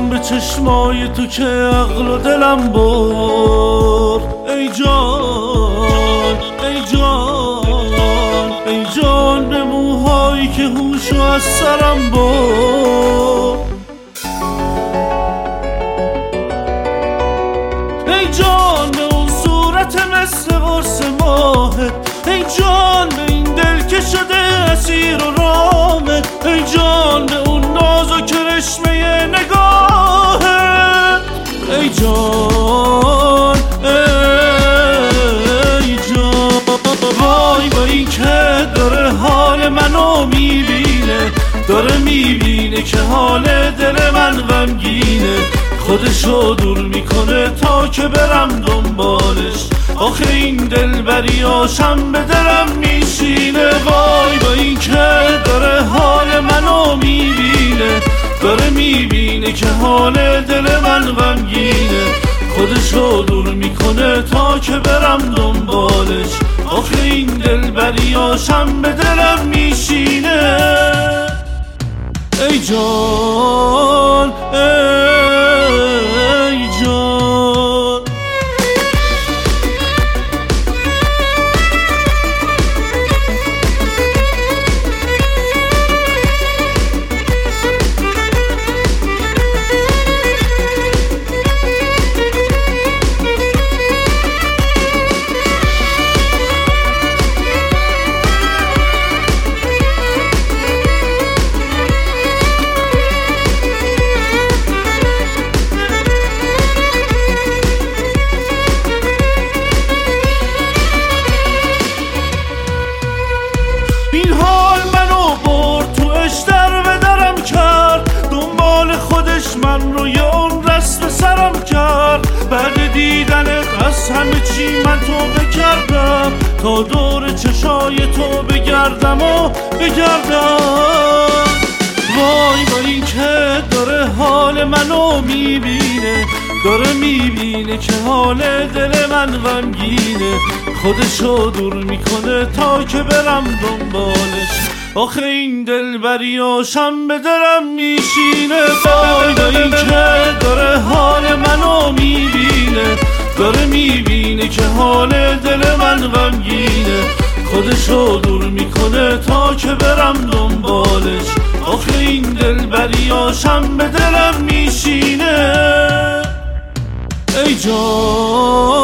دیدم به چشمای تو که عقل و دلم برد. ای جان ای جان ای جان، به موهایی که هوشو از سرم برد. ای جان به اون صورت مثل قرص ماهت، ای جان به این دل که شده اسیر و رامت، ای جان به اون ناز و کرشمه نگاهت. ای جان ای جان، وای با این که داره حال منو میبینه، داره میبینه که حال دل من غمگینه، خودشو دور میکنه تا که برم دنبالش. آخه این دلبریاشم به دلم میشینه. وای با این که داره حال منو میبینه، داره میبینه که حال دل من غمگینه، خودشو دور میکنه تا که برم دنبالش. آخه این دلبریاشم به دلم میشینه. ای جان ای جان، این حال منو برد تو اشتر به درم کرد، دنبال خودش من رو یه عمرست به سرم کرد. بعد دیدنت از همه چی من توبه کردم، تا دور چشای تو بگردم و بگردم. وای با این که داره حال منو میبینه، داره میبینه که حال دل من غمگینه، خودشو دور میکنه تا که برم دنبالش. آخه این دلبریاشم به دلم میشینه. وای با این که داره حال منو میبینه، داره میبینه که حال دل من غمگینه، خودشو دور میکنه تا که برم دنبالش. آخه این دلبریاشم به دلم میشینه. ای جان